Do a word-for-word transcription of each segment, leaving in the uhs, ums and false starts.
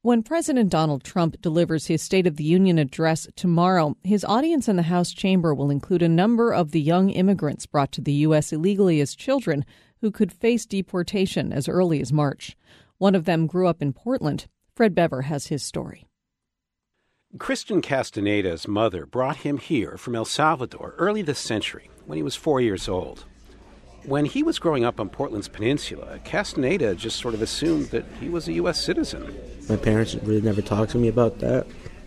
When President Donald Trump delivers his State of the Union address tomorrow, his audience in the House chamber will include a number of the young immigrants brought to the U S illegally as children who could face deportation as early as March. One of them grew up in Portland. Fred Bever has his story. Christian Castaneda's mother brought him here from El Salvador early this century when he was four years old. When he was growing up on Portland's peninsula, Castaneda just sort of assumed that he was a U S citizen. My parents really never talked to me about that.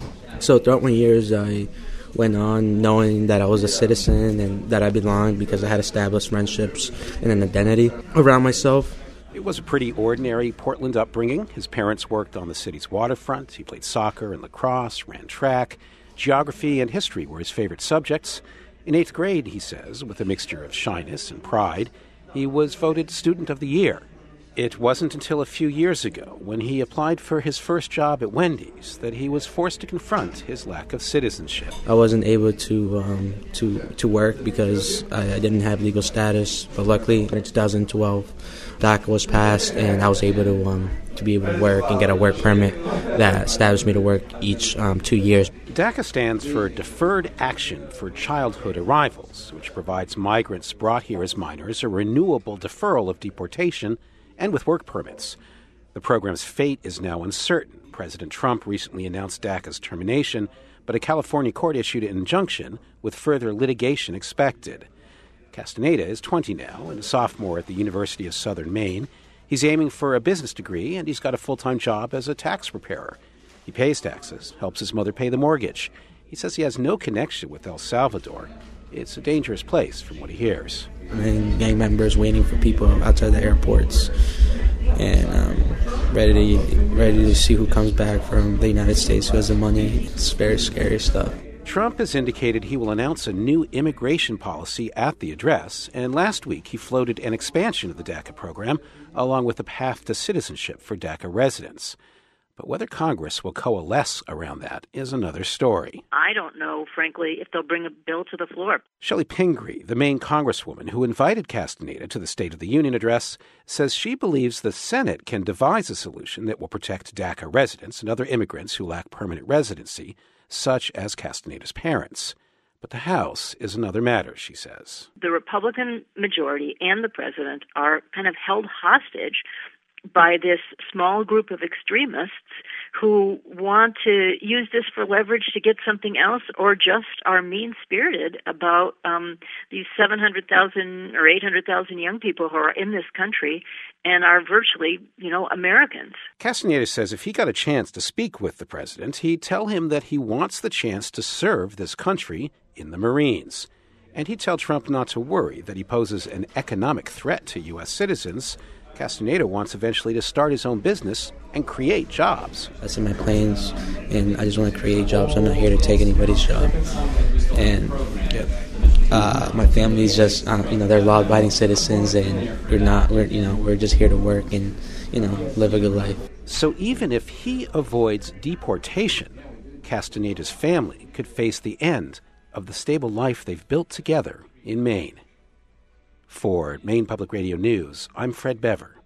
So throughout my years, I went on knowing that I was a citizen and that I belonged because I had established friendships and an identity around myself. It was a pretty ordinary Portland upbringing. His parents worked on the city's waterfront. He played soccer and lacrosse, ran track. Geography and history were his favorite subjects. In eighth grade, he says, with a mixture of shyness and pride, he was voted Student of the Year. It wasn't until a few years ago, when he applied for his first job at Wendy's, that he was forced to confront his lack of citizenship. I wasn't able to um, to to work because I, I didn't have legal status, but luckily in twenty twelve, DACA was passed, and I was able to um, to be able to work and get a work permit that established me to work each um, two years. DACA stands for Deferred Action for Childhood Arrivals, which provides migrants brought here as minors a renewable deferral of deportation and with work permits. The program's fate is now uncertain. President Trump recently announced DACA's termination, but a California court issued an injunction with further litigation expected. Castaneda is twenty now and a sophomore at the University of Southern Maine. He's aiming for a business degree, and he's got a full-time job as a tax preparer. He pays taxes, helps his mother pay the mortgage. He says he has no connection with El Salvador. It's a dangerous place from what he hears. And gang members waiting for people outside the airports and um, ready to ready to see who comes back from the United States who has the money. It's very scary stuff. Trump has indicated he will announce a new immigration policy at the address, and last week he floated an expansion of the DACA program along with a path to citizenship for DACA residents. But whether Congress will coalesce around that is another story. I don't know, frankly, if they'll bring a bill to the floor. Shelley Pingree, the Maine congresswoman who invited Castaneda to the State of the Union address, says she believes the Senate can devise a solution that will protect DACA residents and other immigrants who lack permanent residency, such as Castaneda's parents. But the House is another matter, she says. The Republican majority and the president are kind of held hostage by this small group of extremists who want to use this for leverage to get something else, or just are mean-spirited about um, these seven hundred thousand or eight hundred thousand young people who are in this country and are virtually, you know, Americans. Castaneda says if he got a chance to speak with the president, he'd tell him that he wants the chance to serve this country in the Marines. And he'd tell Trump not to worry that he poses an economic threat to U S citizens. Castaneda wants eventually to start his own business and create jobs. That's in my plans, and I just want to create jobs. I'm not here to take anybody's job. And uh, my family's just, uh, you know, they're law-abiding citizens, and we're not, we're, you know, we're just here to work and, you know, live a good life. So even if he avoids deportation, Castaneda's family could face the end of the stable life they've built together in Maine. For Maine Public Radio News, I'm Fred Bever.